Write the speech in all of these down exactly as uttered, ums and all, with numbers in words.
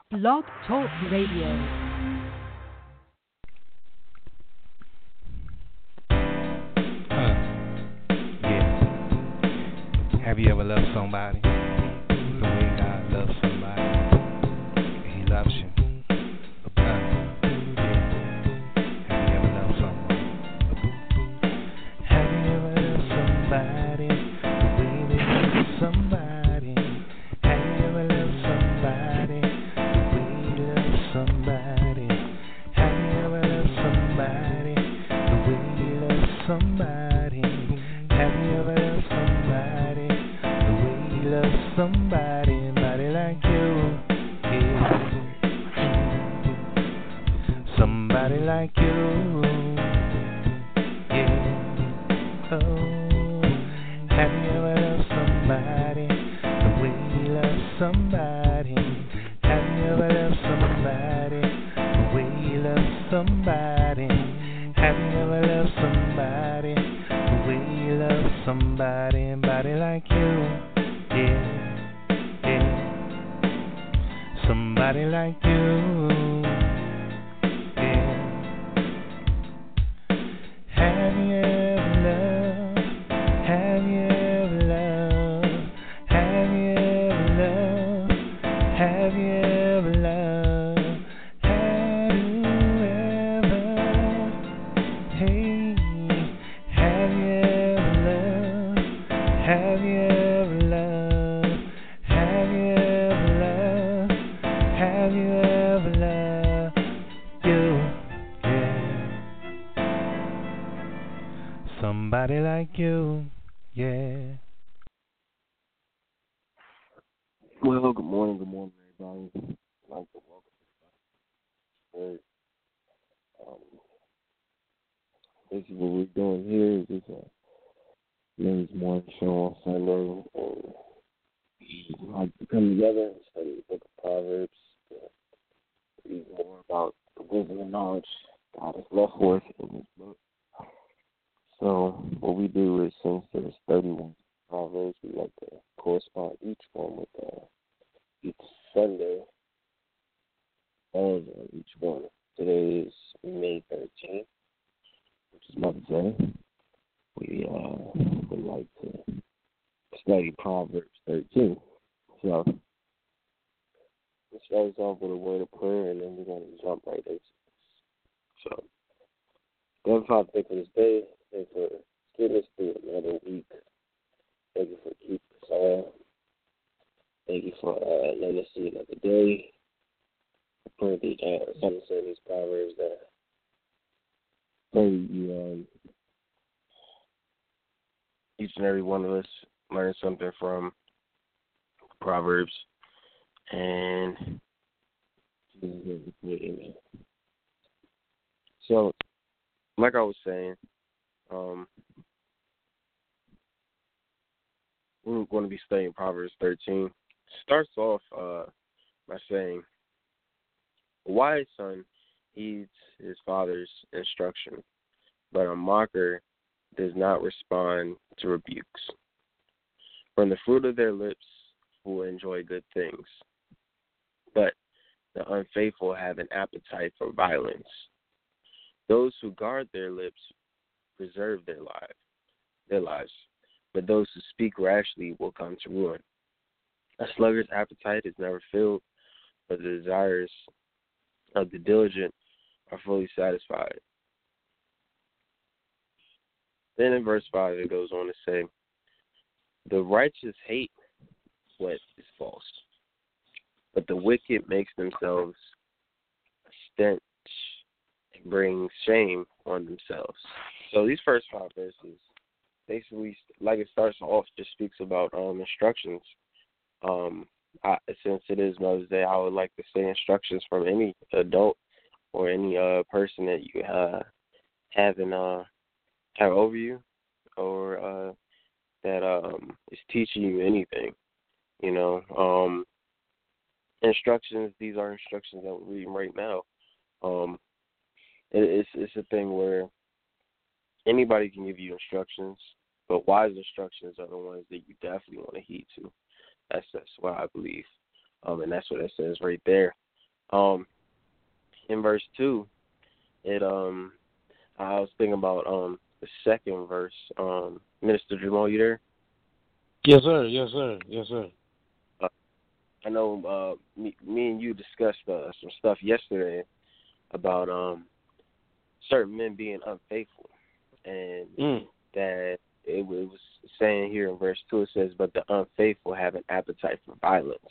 Blog Talk Radio. Uh, yeah. Have you ever loved somebody the way God loves somebody? He loves you. Uh, yeah. Have you ever loved someone? Have you ever loved somebody the way they love somebody? Have you ever loved somebody the way you love somebody? Have you ever loved somebody the way you love somebody? Have you ever loved somebody the way you love somebody? Somebody like you, yeah. Somebody like you, yeah. Oh, have you ever loved somebody the way you love somebody? Have you ever loved somebody the way you love somebody? Have you ever loved somebody the way you love somebody? Somebody like you, yeah, yeah. Somebody like you, yeah. Have you ever loved? Have you ever loved? Have you ever loved? Have you ever loved? Have you ever? Hey, have you ever loved? Have you ever loved? Have you ever loved? Have you ever loved you? Yeah. Somebody like you, yeah. Well, good morning, good morning, everybody. I'd like to welcome everybody. Um, basically, what we're doing here is just a men's morning show on Sunday, and we like to come together and study the book of Proverbs, to read more about the wisdom and knowledge God has left for us in this book. So, what we do is, since there's thirty-one Proverbs, we like to correspond each one with uh, each Sunday, on each one. Today is May thirteenth, which is Mother's Day. We uh, would like to study Proverbs thirteen. So, let's start us off with a word of prayer, and then we're going to jump right into it. So, Heavenly Father, thank you for this day. Thank you for getting us through another week. Thank you for keeping us on. Thank you for uh, letting us see another day. I pray that uh, some of these proverbs that pray you, um, each and every one of us learn something from Proverbs. And amen. So, like I was saying, um, we're going to be studying Proverbs thirteen. Starts off uh, by saying, a wise son heeds his father's instruction, but a mocker does not respond to rebukes. From the fruit of their lips will enjoy good things, but the unfaithful have an appetite for violence. Those who guard their lips preserve their lives, their lives, but those who speak rashly will come to ruin. A sluggard's appetite is never filled, but the desires of the diligent are fully satisfied. Then in verse five it goes on to say, the righteous hate what is false, but the wicked makes themselves a stench and bring shame on themselves. So these first five verses, basically, like it starts off, just speaks about um, instructions. Um, I, since it is Mother's Day, I would like to say instructions from any adult or any uh, person that you uh, have in, uh, have over you, or uh, that um, is teaching you anything. You know, um, instructions. These are instructions that we're reading right now. Um, it, it's it's a thing where anybody can give you instructions, but wise instructions are the ones that you definitely want to heed to. That's that's what I believe, um, and that's what it says right there. Um, in verse two, it um, I was thinking about um the second verse. Um, Minister Jamal, you there? Yes, sir. Yes, sir. Yes, sir. Uh, I know uh, me, me and you discussed uh, some stuff yesterday about um certain men being unfaithful, and Mm. that it was saying here in verse two, it says, "But the unfaithful have an appetite for violence,"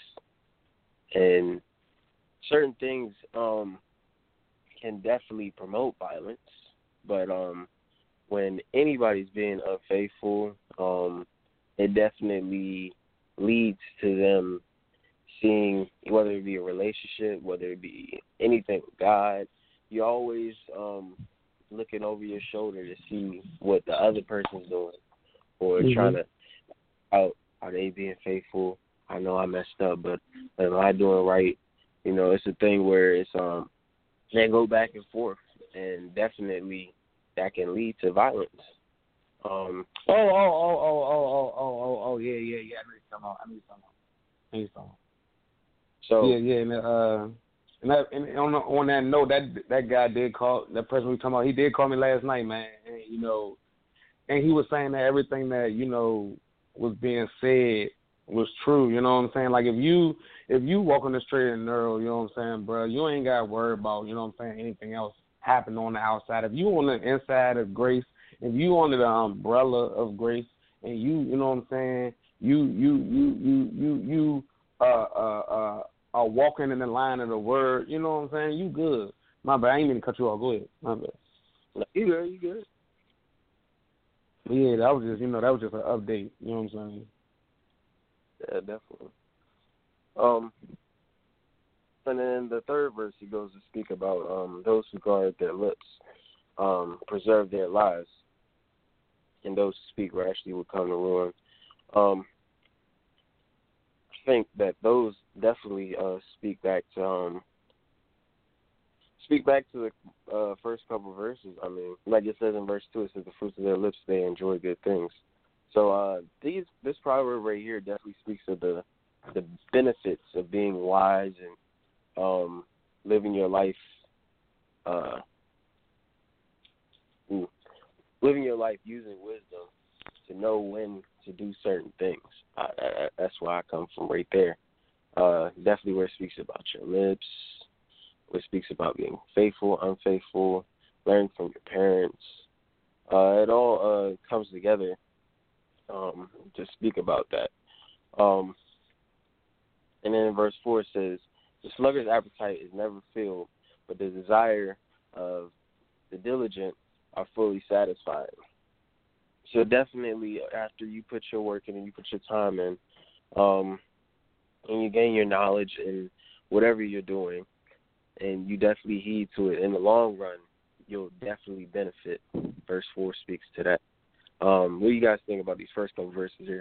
and certain things um can definitely promote violence, but um when anybody's being unfaithful, um it definitely leads to them seeing, whether it be a relationship, whether it be anything with God, you're always um, looking over your shoulder to see what the other person's doing, or Mm-hmm. trying to out are they being faithful? I know I messed up, but am I doing right? You know, it's a thing where it's um they go back and forth, and definitely that can lead to violence. Um, Oh, oh, oh, oh, oh, oh, oh, oh, oh, yeah, yeah, yeah. I know you're talking about. I know you're talking about. I know you're talking about. so Yeah, yeah, and uh, and, that, and on on that note, that that guy did call, that person we talking about, he did call me last night, man. And you know, and he was saying that everything that you know was being said was true. You know what I'm saying? Like if you if you walk on the straight and narrow, you know what I'm saying, bro, you ain't got to worry about, you know what I'm saying, anything else happening on the outside. If you on the inside of grace, if you under the umbrella of grace, and you, you know what I'm saying, you you you you you you uh uh uh are walking in the line of the word, you know what I'm saying, you good. My bad, I ain't mean to cut you off. Go ahead. My bad. you good, you good. Yeah, that was just, you know, that was just an update. You know what I'm saying? Yeah, definitely. Um, and then the third verse, he goes to speak about um, those who guard their lips, um, preserve their lives, and those who speak rashly will come to ruin. Um, I think that those definitely uh, speak back to um, speak back to the uh, first couple verses. I mean, like it says in verse two, it says, "The fruits of their lips they enjoy good things." So uh, these this proverb right here definitely speaks of the the benefits of being wise and um, living your life, uh, living your life using wisdom to know when to do certain things. I, I, that's where I come from right there. Uh, definitely where it speaks about your lips, where it speaks about being faithful, unfaithful, learning from your parents. Uh, it all uh, comes together um, to speak about that. Um, and then in verse four it says, "The sluggard's appetite is never filled, but the desire of the diligent are fully satisfied." So definitely after you put your work in and you put your time in, um, and you gain your knowledge in whatever you're doing, and you definitely heed to it, in the long run, you'll definitely benefit. Verse four speaks to that. Um, what do you guys think about these first couple verses here?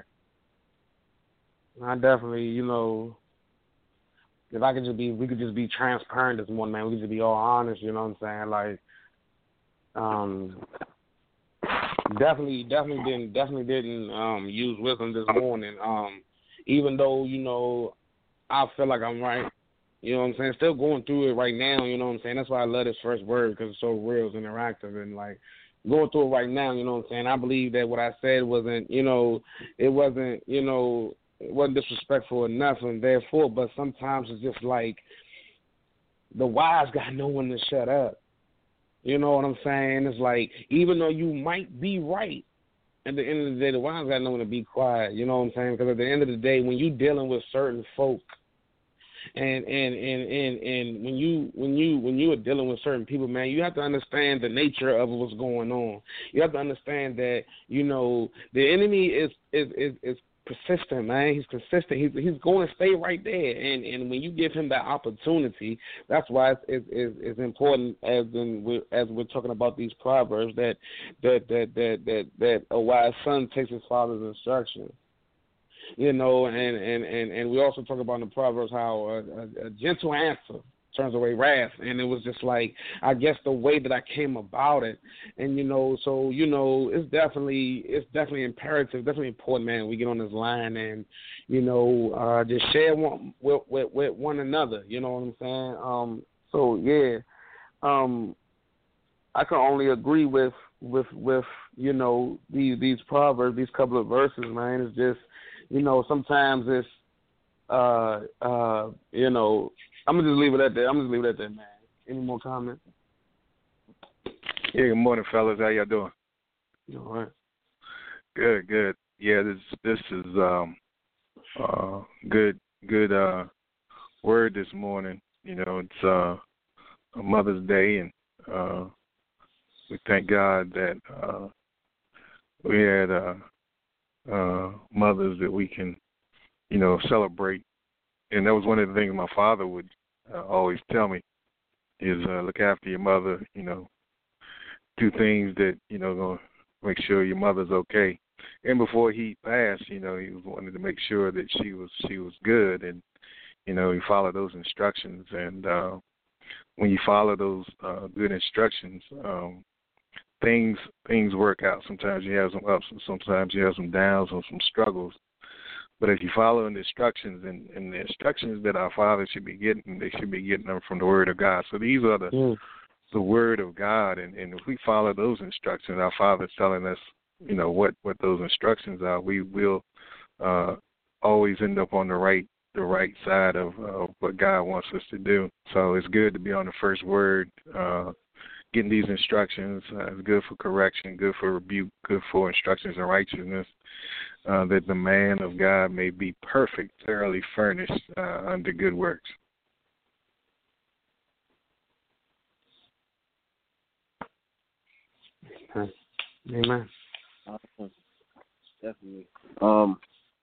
I definitely, you know, if I could just be, we could just be transparent this morning, man. We could just be all honest, you know what I'm saying? Like, um, definitely, definitely didn't, definitely didn't um, use wisdom this morning. Um, even though, you know, I feel like I'm right. You know what I'm saying? Still going through it right now, you know what I'm saying? That's why I love this first word, because it's so real, it's interactive, and, like, going through it right now, you know what I'm saying? I believe that what I said wasn't, you know, it wasn't, you know, it wasn't disrespectful or nothing, therefore, but sometimes it's just like the wise got no one to shut up. You know what I'm saying? It's like, even though you might be right, at the end of the day, the wise got no one to be quiet. You know what I'm saying? Because at the end of the day, when you're dealing with certain folk, and and, and, and and when you when you when you are dealing with certain people, man, you have to understand the nature of what's going on. You have to understand that, you know, the enemy is is is, is persistent, man. He's consistent. He's he's going to stay right there, and and when you give him that opportunity, that's why it's it's, it's, it's important, as in we're, as we're talking about these proverbs, that that that that that that a wise son takes his father's instruction. You know, and, and, and, and we also talk about in the Proverbs how a, a, a gentle answer turns away wrath. And it was just like, I guess the way that I came about it. And, you know, so, you know, it's definitely, it's definitely imperative, definitely important, man, we get on this line and, you know, uh, just share one with, with, with one another, you know what I'm saying? Um, so, yeah, um, I can only agree with, with, with, you know, these, these proverbs, these couple of verses, man. It's just, you know, sometimes it's, uh, uh, you know, I'm going to just leave it at that. I'm going to leave it at that, man. Any more comments? Yeah, good morning, fellas. How y'all doing? All right. Good, good. Yeah, this this is um uh good good uh word this morning. You know, it's uh a Mother's Day, and uh we thank God that uh we had uh uh mothers that we can, you know, celebrate. And that was one of the things my father would uh, always tell me is uh, look after your mother, you know, do things that, you know, gonna make sure your mother's okay. And before he passed, you know, he was wanted to make sure that she was she was good, and you know, he followed those instructions. And uh, when you follow those uh, good instructions, um, things things work out. Sometimes you have some ups, and sometimes you have some downs or some struggles. But if you follow the instructions, and, and the instructions that our fathers should be getting, they should be getting them from the Word of God. So these are the mm. the Word of God, and, and if we follow those instructions, our Father's telling us, you know, what, what those instructions are, we will uh, always end up on the right the right side of uh, what God wants us to do. So it's good to be on the first word, uh, getting these instructions. Uh, it's good for correction, good for rebuke, good for instructions in righteousness. Uh, that the man of God may be perfect, thoroughly furnished uh, unto good works. Amen. Awesome. Definitely. Um.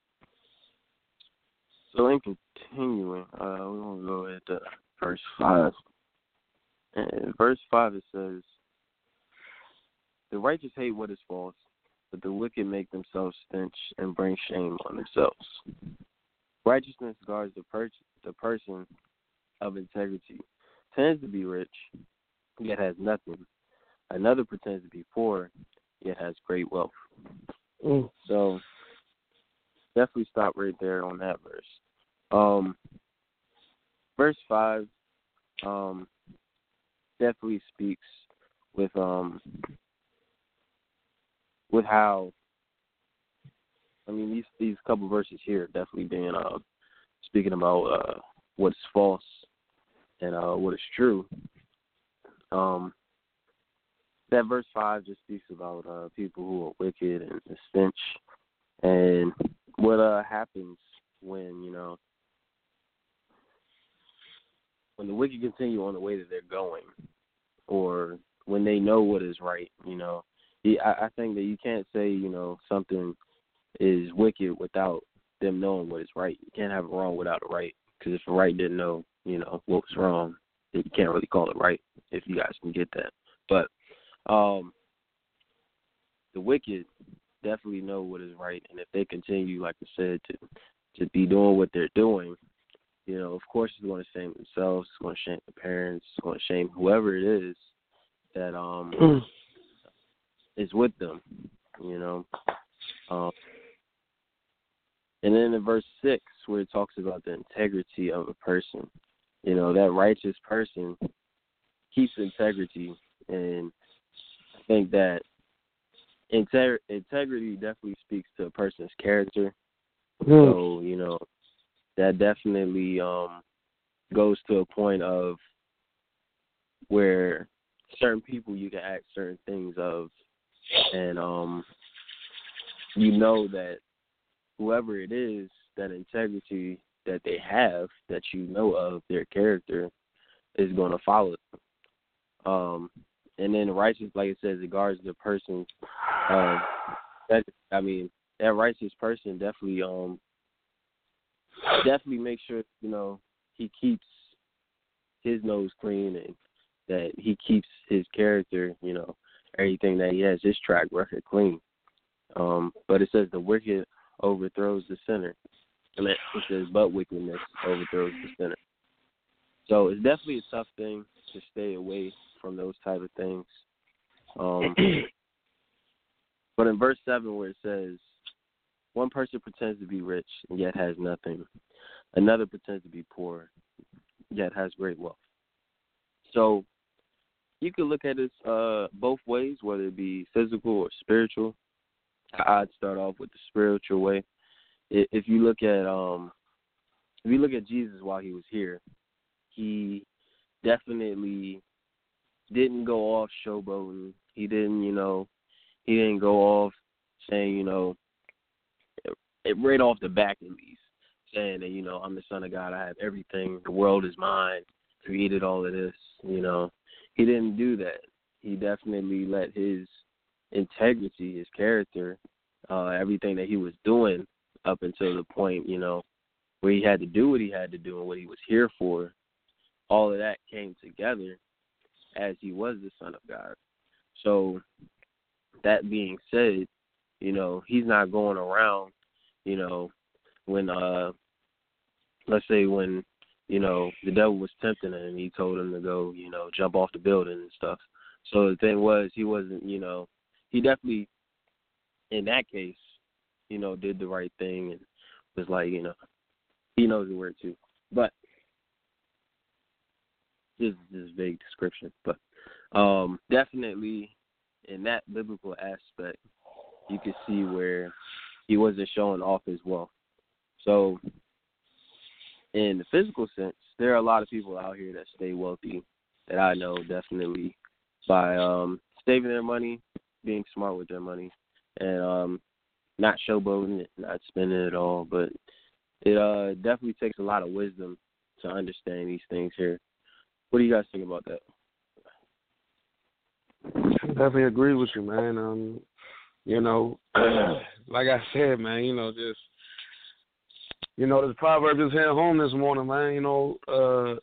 So in continuing, uh, we want to go at uh, verse five. And in verse five it says, "The righteous hate what is false, but the wicked make themselves stench and bring shame on themselves. Righteousness guards the, per- the person of integrity, pretends to be rich, yet has nothing. Another pretends to be poor, yet has great wealth." Mm. So definitely stop right there on that verse. Um, verse five um, definitely speaks with um. with how, I mean, these these couple verses here definitely being uh, speaking about uh, what's false and uh, what is true. Um, that verse five just speaks about uh, people who are wicked and, and stench, and what uh, happens when, you know, when the wicked continue on the way that they're going, or when they know what is right, you know. I think that you can't say, you know, something is wicked without them knowing what is right. You can't have a wrong without a right, because if the right didn't know, you know, what was wrong, then you can't really call it right, if you guys can get that. But um, the wicked definitely know what is right, and if they continue, like I said, to to be doing what they're doing, you know, of course it's going to shame themselves, it's going to shame the parents, it's going to shame whoever it is that um. is with them, you know. Um, and then in verse six, where it talks about the integrity of a person, you know, that righteous person keeps integrity, and I think that integ- integrity definitely speaks to a person's character. Mm. So, you know, that definitely um, goes to a point of where certain people you can ask certain things of, and um, you know that whoever it is, that integrity that they have, that you know of, their character, is going to follow them. Um, and then the righteous, like it says, it guards the person. Um, that I mean, that righteous person definitely, um, definitely makes sure, you know, he keeps his nose clean, and that he keeps his character, you know, everything that he has, his track record clean. Um, but it says the wicked overthrows the sinner. And it says, but wickedness overthrows the sinner. So it's definitely a tough thing to stay away from those type of things. Um, but in verse seven where it says, one person pretends to be rich and yet has nothing. Another pretends to be poor, yet has great wealth. So you could look at it uh, both ways, whether it be physical or spiritual. I'd start off with the spiritual way. If you look at um, if you look at Jesus while he was here, he definitely didn't go off showboating. He didn't, you know, he didn't go off saying, you know, it, right off the back at least, saying that, you know, I'm the son of God, I have everything, the world is mine, created all of this, you know. He didn't do that. He definitely let his integrity, his character, uh, everything that he was doing up until the point, you know, where he had to do what he had to do and what he was here for, all of that came together as he was the Son of God. So that being said, you know, he's not going around, you know, when, uh, let's say when, you know, the devil was tempting him and he told him to go, you know, jump off the building and stuff. So the thing was, he wasn't, you know, he definitely, in that case, you know, did the right thing and was like, you know, he knows the word too. But this is this vague description. But um, definitely in that biblical aspect, you could see where he wasn't showing off his wealth. So in the physical sense, there are a lot of people out here that stay wealthy that I know definitely by um, saving their money, being smart with their money, and um, not showboating it, not spending it all. But it uh, definitely takes a lot of wisdom to understand these things here. What do you guys think about that? I definitely agree with you, man. Um, you know, like I said, man, you know, just, you know, this proverb just hit home this morning, man. You know, uh,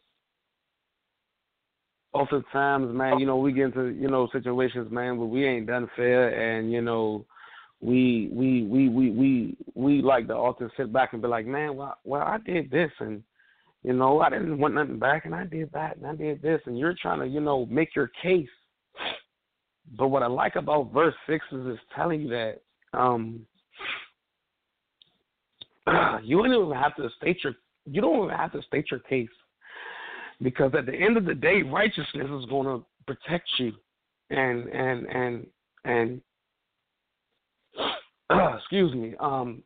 oftentimes, man, you know, we get into, you know, situations, man, where we ain't done fair, and, you know, we we we we we we like to often sit back and be like, man, well, well, I did this, and, you know, I didn't want nothing back, and I did that, and I did this, and you're trying to, you know, make your case. But what I like about verse six is it's telling you that um, you don't even have to state your you don't even have to state your case, because at the end of the day, righteousness is going to protect you, and and and and uh, excuse me, um,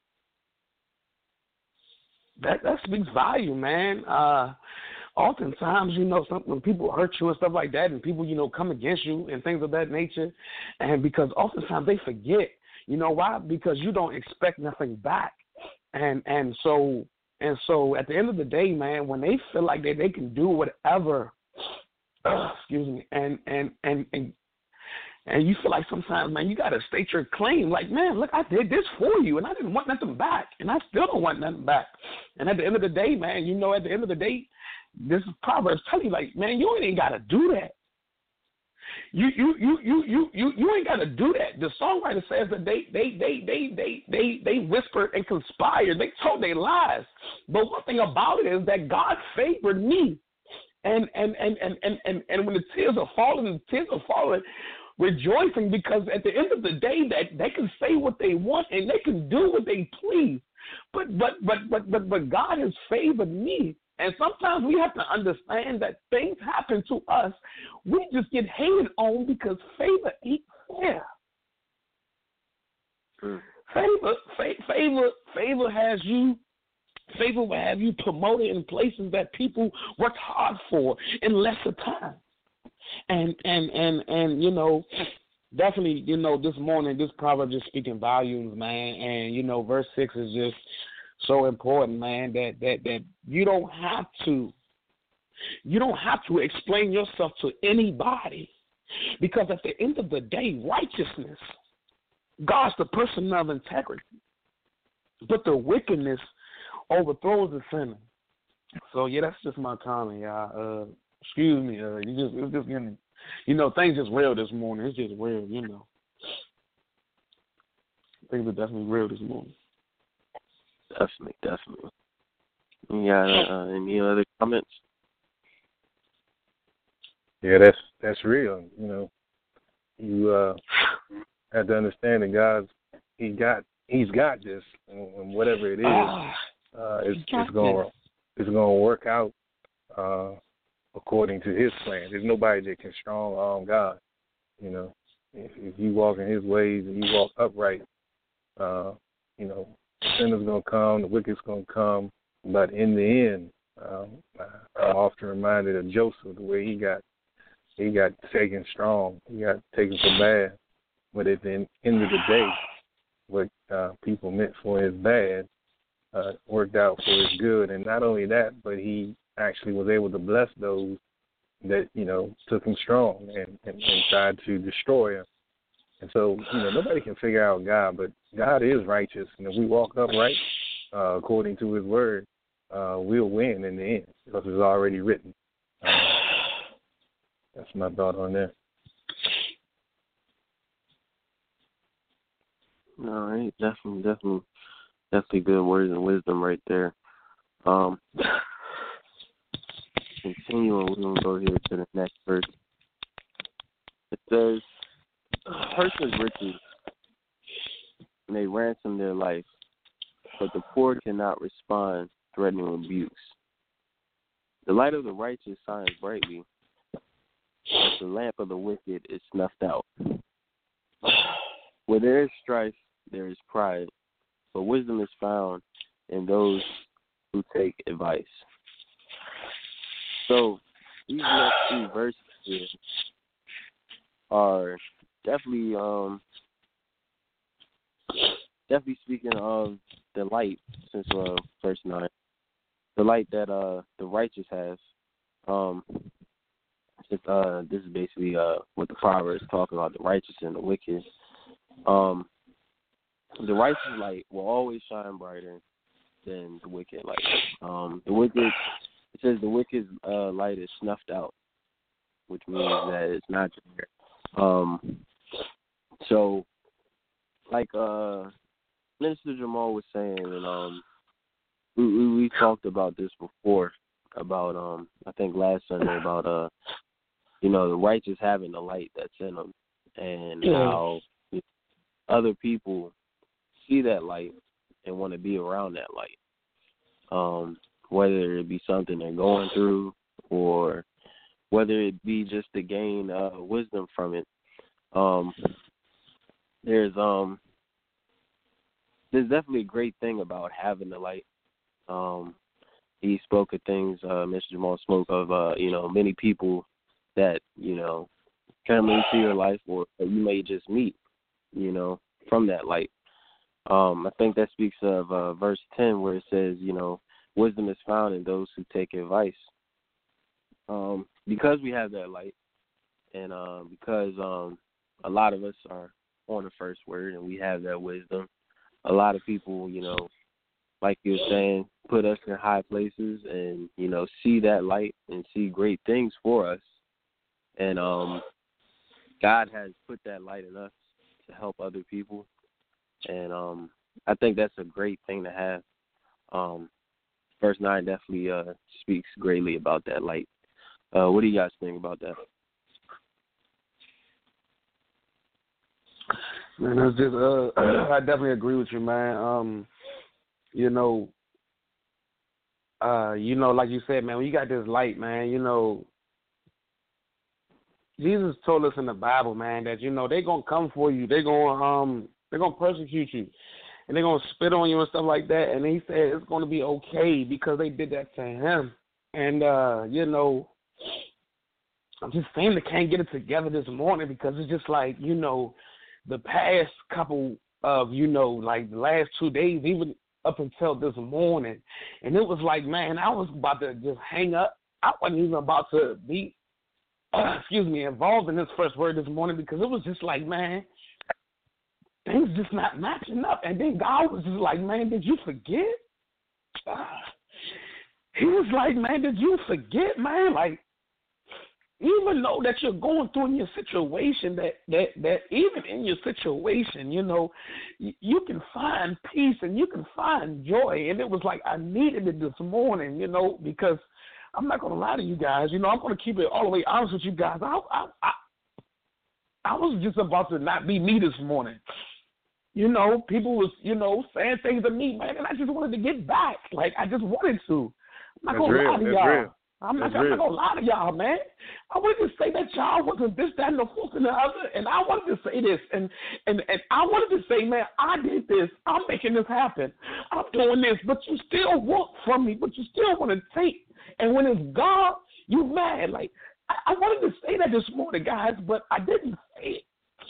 that that speaks value, man. Uh, Oftentimes, you know, some, when people hurt you and stuff like that, and people, you know, come against you and things of that nature, and because oftentimes they forget, you know why? Because you don't expect nothing back, and and so and so at the end of the day, man, when they feel like they they can do whatever, uh, excuse me, and and and and. And you feel like sometimes, man, you got to state your claim. Like, man, look, I did this for you, and I didn't want nothing back, and I still don't want nothing back. And at the end of the day, man, you know, at the end of the day, this Proverbs telling you, like, man, you ain't got to do that. You you you you you you you ain't got to do that. The songwriter says that they they they they they they they whispered and conspired. They told their lies. But one thing about it is that God favored me, and and and and and and, and when the tears are falling, the tears are falling. Rejoicing, because at the end of the day, that they can say what they want and they can do what they please, but but but but but but God has favored me, and sometimes we have to understand that things happen to us. We just get hated on because favor ain't fair. Mm. Favor, fa- favor, favor has you. Favor will have you promoted in places that people worked hard for in lesser time. And, and, and, and, you know, definitely, you know, this morning, this proverb just speaking volumes, man. And, you know, verse six is just so important, man, that, that, that you don't have to, you don't have to explain yourself to anybody, because at the end of the day, righteousness, God's the person of integrity, but the wickedness overthrows the sinner. So, yeah, that's just my comment, y'all. Uh, Excuse me, uh, you just it's just getting, you know, things just real this morning. It's just real, you know. Things are definitely real this morning. Definitely, definitely. You got uh, any other comments? Yeah, that's that's real. You know, you uh, have to understand that God's he got he's got this, and, and whatever it is, uh, it's, it's going it's going to work out uh, according to His plan. There's nobody that can strong arm God. You know, if, if you walk in His ways and you walk upright, uh, you know, the sinner's going to come, the wicked's going to come, but in the end, um, I'm often reminded of Joseph, the way he got he got taken strong, he got taken for bad, but at the end of the day, what uh, people meant for his bad uh, worked out for his good, and not only that, but he actually was able to bless those that, you know, took him strong and, and, and tried to destroy him. And so, you know, nobody can figure out God, but God is righteous, and if we walk upright uh, according to His word, uh, we'll win in the end because it's already written. Uh, that's my thought on that. All right, definitely, definitely, definitely good words and wisdom right there. Um, continuing, we're going to go here to the next verse. It says, a person's riches may ransom their life, but the poor cannot respond threatening abuse. The light of the righteous shines brightly, but the lamp of the wicked is snuffed out. Where there is strife, there is pride, but wisdom is found in those who take advice. So these next two verses here are definitely um definitely speaking of the light, since uh verse nine. The light that uh the righteous has. Um since, uh this is basically uh what the Proverbs talk about, the righteous and the wicked. Um the righteous light will always shine brighter than the wicked light. Um the wicked it says the wicked uh light is snuffed out, which means that it's not there. Um so like uh Minister Jamal was saying, and um we, we we talked about this before, about um I think last Sunday, about uh you know, the righteous having the light that's in them, and yeah. how you know, other people see that light and want to be around that light, um whether it be something they're going through or whether it be just to gain uh wisdom from it. um there's um there's definitely a great thing about having the light. Um, he spoke of things, uh, Mister Jamal spoke of, uh, you know, many people that, you know, come into your life or you may just meet, you know, from that light. Um, I think that speaks of uh, verse ten where it says, you know, wisdom is found in those who take advice. Um, because we have that light and uh, because um, a lot of us are on the first word and we have that wisdom, a lot of people, you know, like you were saying, put us in high places and, you know, see that light and see great things for us. And um, God has put that light in us to help other people. And um, I think that's a great thing to have. Um, verse nine definitely uh, speaks greatly about that light. Uh, what do you guys think about that? Man, that's just uh, I definitely agree with you, man. Um, you know, uh, you know, like you said, man, when you got this light, man, you know, Jesus told us in the Bible, man, that you know they're gonna come for you, they're gonna um, they're gonna persecute you, and they're gonna spit on you and stuff like that. And he said it's gonna be okay because they did that to him. And uh, you know, I'm just saying they can't get it together this morning because it's just like, you know, the past couple of, you know, like the last two days, even up until this morning, and it was like, man, I was about to just hang up. I wasn't even about to be, uh, excuse me, involved in this first word this morning because it was just like, man, things just not matching up. And then God was just like, man, did you forget? Uh, he was like, man, did you forget, man? Like, even though that you're going through in your situation, that, that, that even in your situation, you know, you, you can find peace and you can find joy. And it was like I needed it this morning, you know, because I'm not gonna lie to you guys. You know, I'm gonna keep it all the way honest with you guys. I, I, I, I was just about to not be me this morning. You know, people was, you know, saying things to me, man, and I just wanted to get back. Like, I just wanted to. I'm not That's gonna real. lie to That's y'all. real. I'm not, That's I'm real. not gonna lie to y'all, man. I wanted to say that y'all wasn't this, that, and the fourth and the other, and I wanted to say this, and, and, and I wanted to say, man, I did this. I'm making this happen. I'm doing this, but you still want from me, but you still want to take. And when it's God, you mad. Like, I, I wanted to say that this morning, guys, but I didn't say it.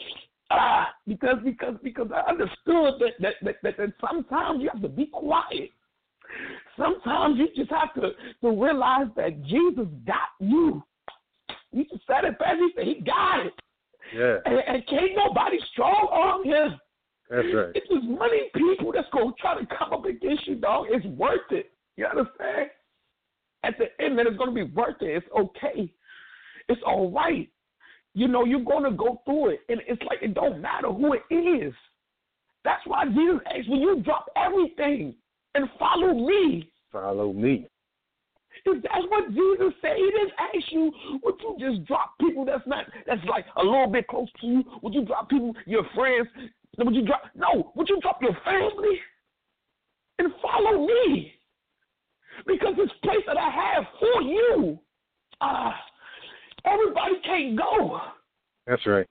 Ah, because because because I understood that that, that that that sometimes you have to be quiet. Sometimes you just have to, to realize that Jesus got you. You just said it, Pastor. He said he got it. Yeah. And, and can't nobody strong arm him. That's right. It's just many people that's gonna try to come up against you, dog. It's worth it. You understand? At the end, man, it's gonna be worth it. It's okay. It's all right. You know, you're going to go through it, and it's like it don't matter who it is. That's why Jesus asked, when you drop everything and follow me. Follow me. If that's what Jesus said. He didn't ask you, would you just drop people that's not, that's like a little bit close to you? Would you drop people, your friends? Would you drop, no, would you drop your family and follow me? Because this place that I have for you, ah, uh, everybody can't go. That's right.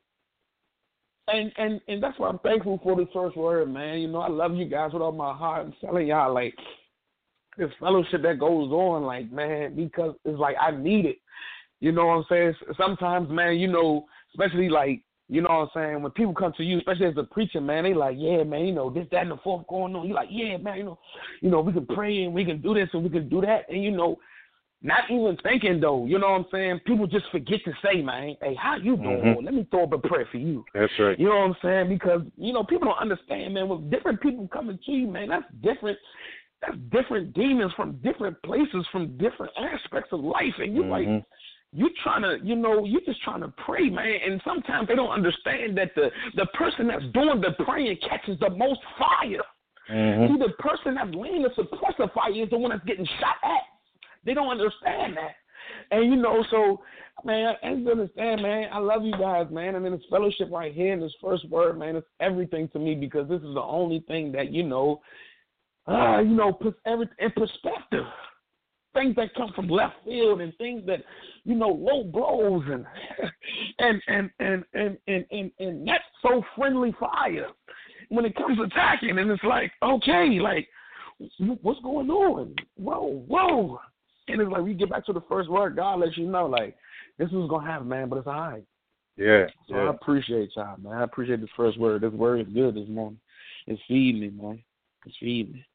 And, and and that's why I'm thankful for this first word, man. You know, I love you guys with all my heart. I'm telling y'all, like, this fellowship that goes on, like, man, because it's like I need it. You know what I'm saying? Sometimes, man, you know, especially like, you know what I'm saying, when people come to you, especially as a preacher, man, they like, yeah, man, you know, this, that, and the fourth going on. You're like, yeah, man, you know, you know, we can pray and we can do this and we can do that. And, you know, not even thinking, though, you know what I'm saying? People just forget to say, man, hey, how you doing? Mm-hmm. Let me throw up a prayer for you. That's right. You know what I'm saying? Because, you know, people don't understand, man, when different people coming to you, man, that's different. That's different demons from different places, from different aspects of life. And you mm-hmm. like, you trying to, you know, you're just trying to pray, man. And sometimes they don't understand that the, the person that's doing the praying catches the most fire. Mm-hmm. See, the person that's laying the suppressor fire is the one that's getting shot at. They don't understand that. And, you know, so, man, I understand, man. I love you guys, man. And then this fellowship right here and this first word, man, it's everything to me because this is the only thing that, you know, uh, you know, puts everything in perspective. Things that come from left field and things that, you know, low blows and and and and and and, and, and that's so friendly fire when it comes to attacking. And it's like, okay, like, what's going on? Whoa, whoa. And it's like we get back to the first word, God lets you know, like, this is going to happen, man, but it's all right. Yeah. So yeah. I appreciate y'all, man. I appreciate this first word. This word is good this morning. It's feeding me, man. It's feeding me.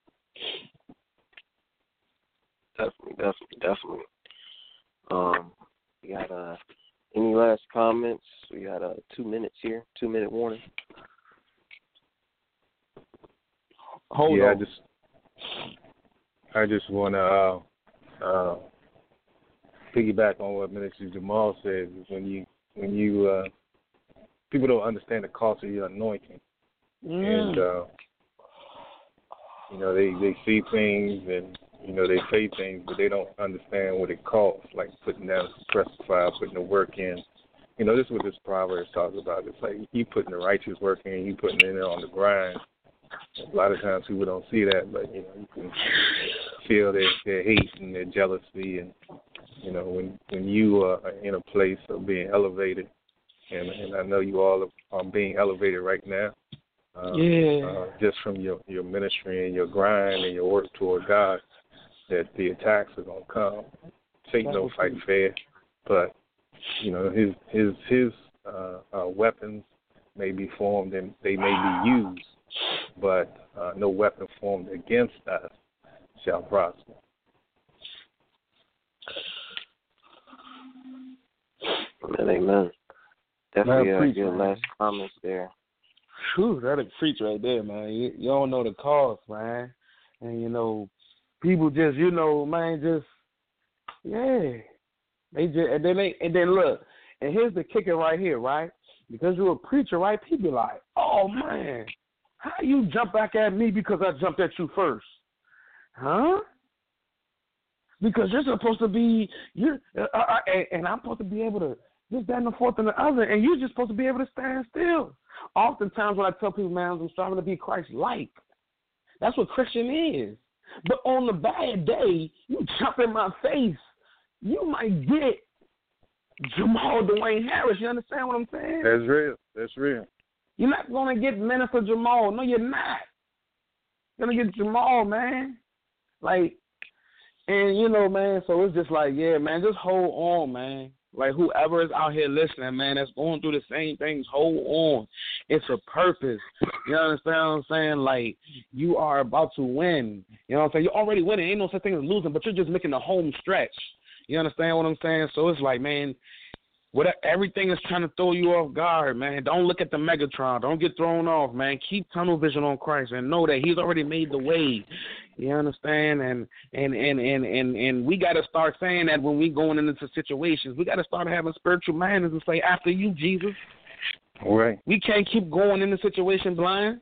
Definitely, definitely, definitely. Um, we got uh, any last comments? We got uh, two minutes here, two minute warning. Hold yeah, on. I just, I just want to uh, uh, piggyback on what Minister Jamal said. When you, when you, uh, people don't understand the cost of your anointing, Mm. and uh, you know they, they see things and you know they say things, but they don't understand what it costs. Like putting down a suppressor file, putting the work in. You know, this is what this proverb talks about. It's like you putting the righteous work in, you putting it in on the grind. A lot of times people don't see that, but you know you can feel their, their hate and their jealousy, and you know when when you are in a place of being elevated, and, and I know you all are, are being elevated right now. Uh, yeah. Uh, just from your, your ministry and your grind and your work toward God, that the attacks are gonna come. Satan don't fight fair, but you know his his his uh, uh, weapons may be formed and they may be used, but uh, no weapon formed against us shall prosper. Amen, amen. Definitely uh, preach, good man. last comments there. Whew, that'll preach right there, man. You, you don't know the cost, man. And, you know, people just, you know, man, just, yeah. They just, and then they, and then look, and here's the kicker right here, right? Because you're a preacher, right? People like, oh, man, how you jump back at me because I jumped at you first? Huh? because you're supposed to be, you're, uh, uh, and, and I'm supposed to be able to this, that, and the fourth and the other, and you're just supposed to be able to stand still. Oftentimes when I tell people, man, I'm striving to be Christ-like. That's what Christian is. But on the bad day, you jump in my face, you might get Jamal Dwayne Harris. You understand what I'm saying? That's real. That's real. You're not going to get Minister Jamal. No, you're not. You're going to get Jamal, man. Like, and, you know, man, so it's just like, yeah, man, just hold on, man. Like, whoever is out here listening, man, that's going through the same things, hold on. It's a purpose. You understand what I'm saying? Like, you are about to win. You know what I'm saying? You're already winning. Ain't no such thing as losing, but you're just making the home stretch. You understand what I'm saying? So it's like, man, whatever, everything is trying to throw you off guard, man. Don't look at the Megatron. Don't get thrown off, man. Keep tunnel vision on Christ and know that he's already made the way. You understand? And and and and and, and we got to start saying that when we going into situations. We got to start having spiritual manners and say, after you, Jesus. All right. We can't keep going into situation blind.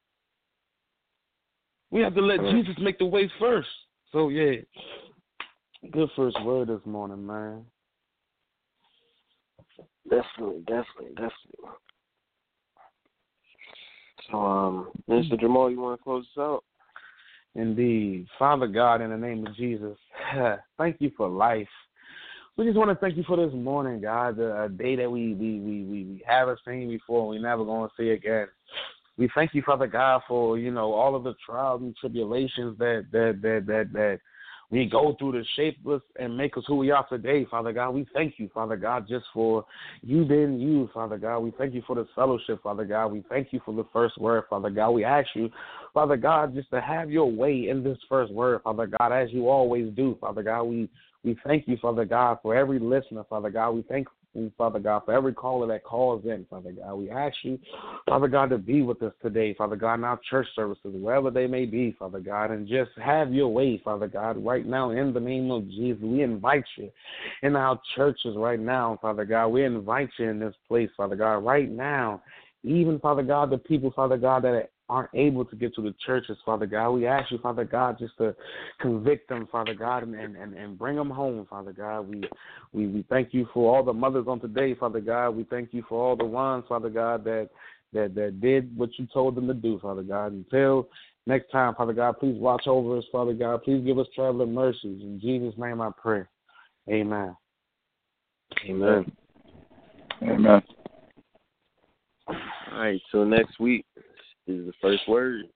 We have to let right. Jesus make the way first. So, yeah. Good first word this morning, man. Definitely, definitely, definitely. So, um, Mister Jamal, you want to close us out? Indeed. Father God, in the name of Jesus, thank you for life. We just want to thank you for this morning, God, a day that we we, we, we, we haven't seen before, we never going to see again. We thank you, Father God, for, you know, all of the trials and tribulations that that that that, that we go through to shape us and make us who we are today, Father God. We thank you, Father God, just for you being you, Father God. We thank you for the fellowship, Father God. We thank you for the first word, Father God. We ask you, Father God, just to have your way in this first word, Father God, as you always do, Father God. We we thank you, Father God, for every listener, Father God. We thank you, Father God, for every caller that calls in, Father God. We ask you, Father God, to be with us today, Father God, in our church services, wherever they may be, Father God, and just have your way, Father God, right now in the name of Jesus. We invite you in our churches right now, Father God. We invite you in this place, Father God, right now. Even, Father God, the people, Father God, that aren't able to get to the churches, Father God. We ask you, Father God, just to convict them, Father God, and, and, and bring them home, Father God. We, we we thank you for all the mothers on today, Father God. We thank you for all the ones, Father God, that that, that did what you told them to do, Father God. Until next time, Father God, please watch over us, Father God. Please give us traveling mercies. In Jesus' name I pray. Amen. Amen. Amen. All right, so next week is the first word.